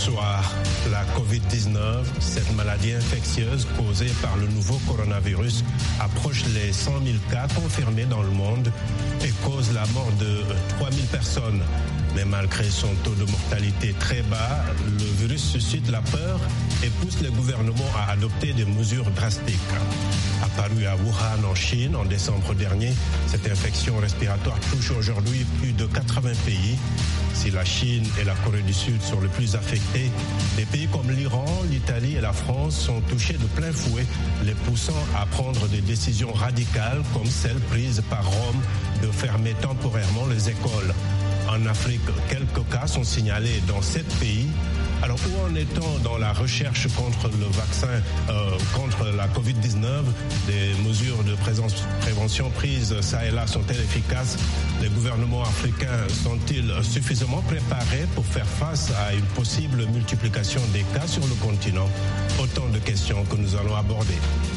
Bonsoir. La Covid-19, cette maladie infectieuse causée par le nouveau coronavirus, approche les 100 000 cas confirmés dans le monde et cause la mort de 3 000 personnes. Mais malgré son taux de mortalité très bas, le virus suscite la peur et pousse les gouvernements à adopter des mesures drastiques. Apparue à Wuhan en Chine en décembre dernier, cette infection respiratoire touche aujourd'hui plus de 80 pays. Si la Chine et la Corée du Sud sont les plus affectés, des pays comme l'Iran, l'Italie et la France sont touchés de plein fouet, les poussant à prendre des décisions radicales comme celle prise par Rome de fermer temporairement les écoles. En Afrique, quelques cas sont signalés dans 7 pays. Alors, où en est-on dans la recherche contre le vaccin, contre la Covid-19 ? Des mesures de prévention prises ça et là sont-elles efficaces ? Les gouvernements africains sont-ils suffisamment préparés pour faire face à une possible multiplication des cas sur le continent ? Autant de questions que nous allons aborder.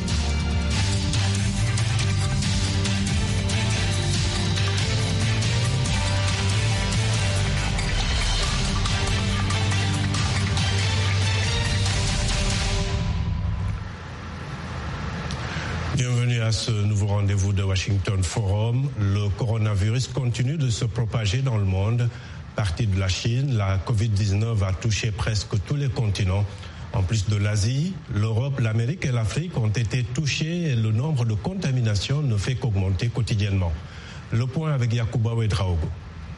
Bienvenue à ce nouveau rendez-vous de Washington Forum. Le coronavirus continue de se propager dans le monde. Partie de la Chine, la Covid-19 a touché presque tous les continents. En plus de l'Asie, l'Europe, l'Amérique et l'Afrique ont été touchés et le nombre de contaminations ne fait qu'augmenter quotidiennement. Le point avec Yacouba Ouedraogo.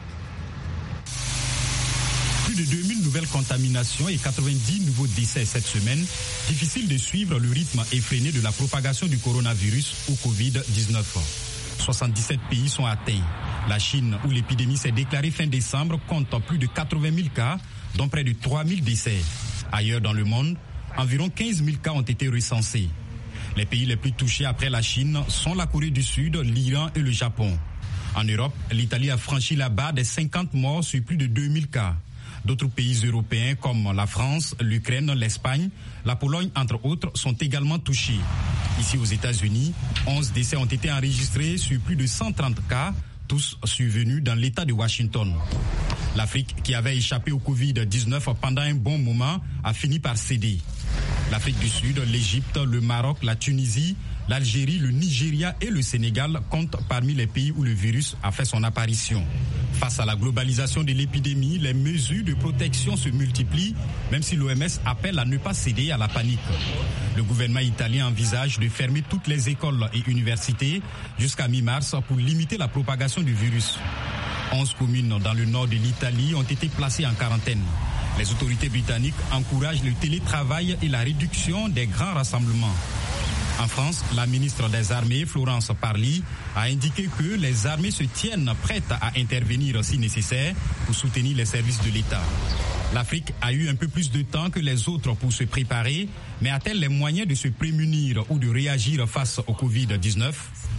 Plus de 2000 nouvelles contaminations et 90 nouveaux décès cette semaine. Difficile de suivre le rythme effréné de la propagation du coronavirus ou Covid-19. 77 pays sont atteints. La Chine, où l'épidémie s'est déclarée fin décembre, compte plus de 80 000 cas, dont près de 3 000 décès. Ailleurs dans le monde, environ 15 000 cas ont été recensés. Les pays les plus touchés après la Chine sont la Corée du Sud, l'Iran et le Japon. En Europe, l'Italie a franchi la barre des 50 morts sur plus de 2000 cas. D'autres pays européens comme la France, l'Ukraine, l'Espagne, la Pologne, entre autres, sont également touchés. Ici aux États-Unis, 11 décès ont été enregistrés sur plus de 130 cas, tous survenus dans l'État de Washington. L'Afrique, qui avait échappé au Covid-19 pendant un bon moment, a fini par céder. L'Afrique du Sud, l'Égypte, le Maroc, la Tunisie, l'Algérie, le Nigeria et le Sénégal comptent parmi les pays où le virus a fait son apparition. Face à la globalisation de l'épidémie, les mesures de protection se multiplient, même si l'OMS appelle à ne pas céder à la panique. Le gouvernement italien envisage de fermer toutes les écoles et universités jusqu'à mi-mars pour limiter la propagation du virus. 11 communes dans le nord de l'Italie ont été placées en quarantaine. Les autorités britanniques encouragent le télétravail et la réduction des grands rassemblements. En France, la ministre des Armées, Florence Parly, a indiqué que les armées se tiennent prêtes à intervenir si nécessaire pour soutenir les services de l'État. L'Afrique a eu un peu plus de temps que les autres pour se préparer, mais a-t-elle les moyens de se prémunir ou de réagir face au Covid-19 ?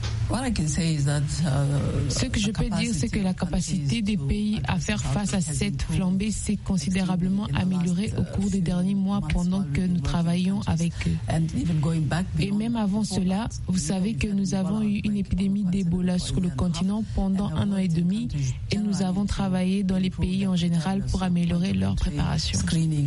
Ce que je peux dire, c'est que la capacité des pays à faire face à cette flambée s'est considérablement améliorée au cours des derniers mois pendant que nous travaillions avec eux. Et même avant cela, vous savez que nous avons eu une épidémie d'Ebola sur le continent pendant 1 an et demi et nous avons travaillé dans les pays en général pour améliorer leur préparation.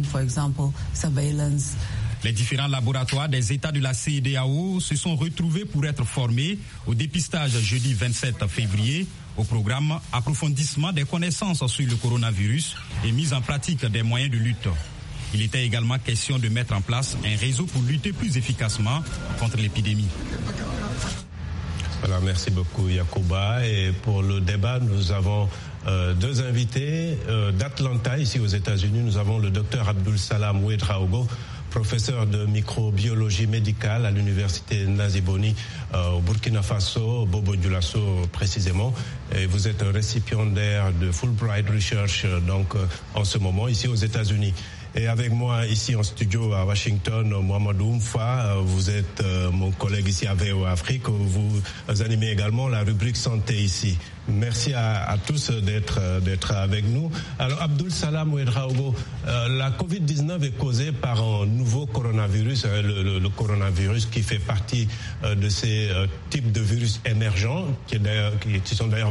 Les différents laboratoires des États de la CEDEAO se sont retrouvés pour être formés au dépistage jeudi 27 février au programme approfondissement des connaissances sur le coronavirus et mise en pratique des moyens de lutte. Il était également question de mettre en place un réseau pour lutter plus efficacement contre l'épidémie. Voilà, merci beaucoup Yacouba. Et pour le débat, nous avons deux invités d'Atlanta, ici aux États-Unis. Nous avons le docteur Abdul Salam Ouedraogo, professeur de microbiologie médicale à l'université Naziboni au Burkina Faso, Bobo Dioulasso précisément. Et vous êtes récipiendaire de Fulbright Research donc en ce moment ici aux États-Unis. Et avec moi ici en studio à Washington, Mohamedou Mfa, vous êtes mon collègue ici à VOA Afrique, vous animez également la rubrique santé ici. Merci à tous d'être avec nous. Alors Abdul Salam Ouedraogo, la Covid-19 est causée par un nouveau coronavirus, le coronavirus qui fait partie de ces types de virus émergents qui sont d'ailleurs